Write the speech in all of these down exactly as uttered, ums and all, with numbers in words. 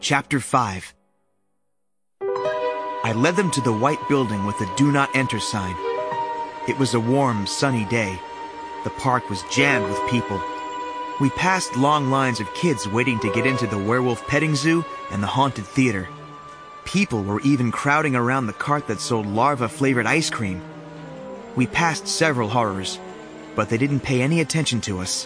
Chapter five. I led them to the white building with the Do Not Enter sign. It was a warm, sunny day. The park was jammed with people. We passed long lines of kids waiting to get into the werewolf petting zoo and the haunted theater. People were even crowding around the cart that sold larva-flavored ice cream. We passed several horrors, but they didn't pay any attention to us.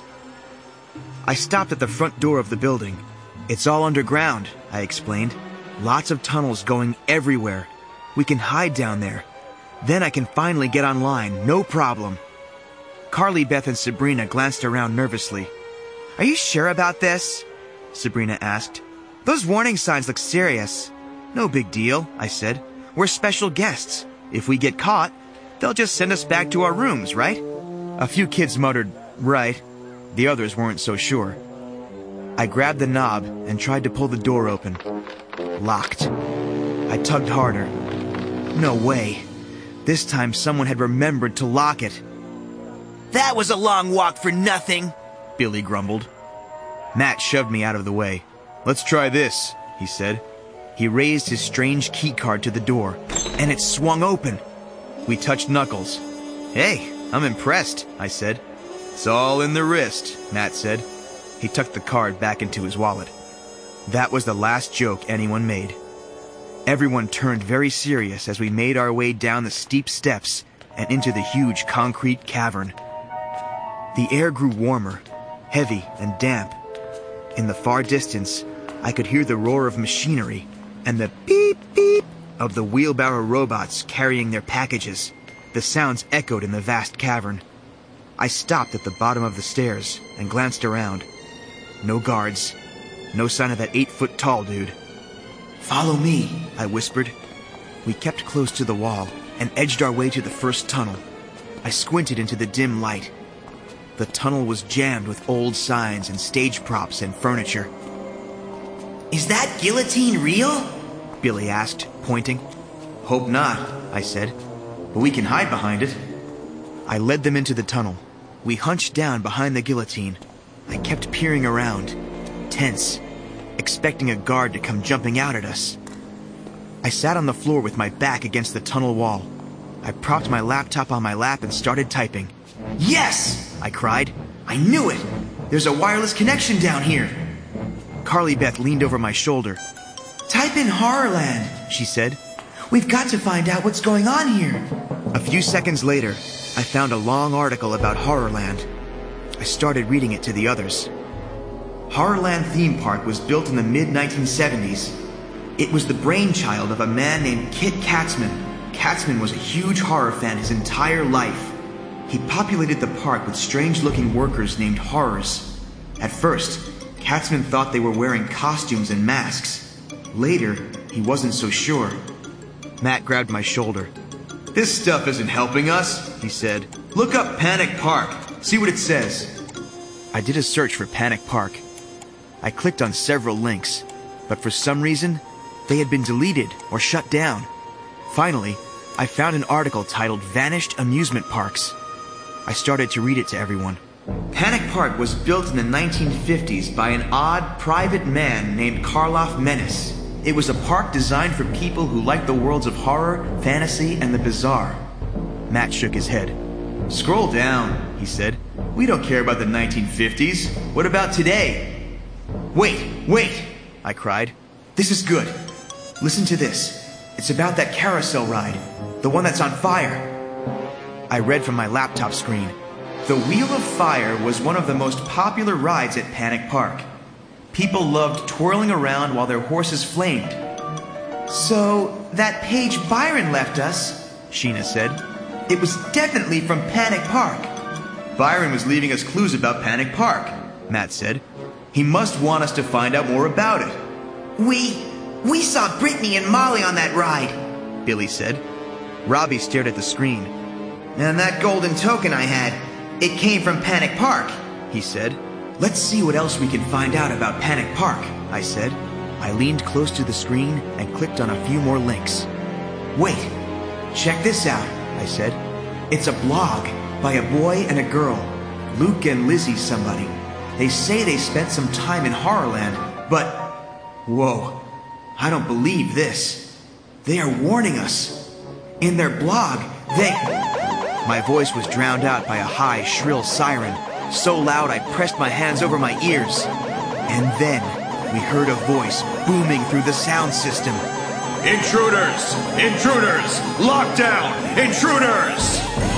I stopped at the front door of the building. "It's all underground," I explained. "Lots of tunnels going everywhere. We can hide down there. Then I can finally get online, no problem." Carly, Beth, and Sabrina glanced around nervously. "Are you sure about this?" Sabrina asked. "Those warning signs look serious." "No big deal," I said. "We're special guests. If we get caught, they'll just send us back to our rooms, right?" A few kids muttered, "Right." The others weren't so sure. I grabbed the knob and tried to pull the door open. Locked. I tugged harder. No way. This time someone had remembered to lock it. "That was a long walk for nothing," Billy grumbled. Matt shoved me out of the way. "Let's try this," he said. He raised his strange key card to the door, and it swung open. We touched knuckles. "Hey, I'm impressed," I said. "It's all in the wrist," Matt said. He tucked the card back into his wallet. That was the last joke anyone made. Everyone turned very serious as we made our way down the steep steps and into the huge concrete cavern. The air grew warmer, heavy and damp. In the far distance, I could hear the roar of machinery and the beep beep of the wheelbarrow robots carrying their packages. The sounds echoed in the vast cavern. I stopped at the bottom of the stairs and glanced around. No guards. No sign of that eight-foot-tall dude. "Follow me," I whispered. We kept close to the wall and edged our way to the first tunnel. I squinted into the dim light. The tunnel was jammed with old signs and stage props and furniture. "Is that guillotine real?" Billy asked, pointing. "Hope not," I said. "But we can hide behind it." I led them into the tunnel. We hunched down behind the guillotine. I kept peering around, tense, expecting a guard to come jumping out at us. I sat on the floor with my back against the tunnel wall. I propped my laptop on my lap and started typing. "Yes!" I cried. "I knew it! There's a wireless connection down here!" Carly Beth leaned over my shoulder. "Type in Horrorland," she said. "We've got to find out what's going on here." A few seconds later, I found a long article about Horrorland. I started reading it to the others. Horrorland theme park was built in the mid nineteen seventies. It was the brainchild of a man named Kit Katzman. Katzman was a huge horror fan his entire life. He populated the park with strange-looking workers named Horrors. At first, Katzman thought they were wearing costumes and masks. Later, he wasn't so sure. Matt grabbed my shoulder. "This stuff isn't helping us," he said. "Look up Panic Park. See what it says." I did a search for Panic Park. I clicked on several links, but for some reason, they had been deleted or shut down. Finally, I found an article titled Vanished Amusement Parks. I started to read it to everyone. Panic Park was built in the nineteen fifties by an odd, private man named Karloff Menace. It was a park designed for people who like the worlds of horror, fantasy, and the bizarre. Matt shook his head. "Scroll down," he said. "We don't care about the nineteen fifties. What about today?" "Wait, wait!" I cried. "This is good. Listen to this. It's about that carousel ride, the one that's on fire." I read from my laptop screen. The Wheel of Fire was one of the most popular rides at Panic Park. People loved twirling around while their horses flamed. "So, that page Byron left us," Sheena said. "It was definitely from Panic Park." "Byron was leaving us clues about Panic Park," Matt said. "He must want us to find out more about it." We, we saw Brittany and Molly on that ride," Billy said. Robbie stared at the screen. "And that golden token I had, it came from Panic Park," he said. "Let's see what else we can find out about Panic Park," I said. I leaned close to the screen and clicked on a few more links. "Wait, check this out," I said. "It's a blog by a boy and a girl, Luke and Lizzie somebody. They say they spent some time in Horrorland, but..." Whoa, I don't believe this. They are warning us. In their blog, they... My voice was drowned out by a high, shrill siren, so loud I pressed my hands over my ears. And then, we heard a voice booming through the sound system. Intruders! Intruders! Lockdown! Intruders!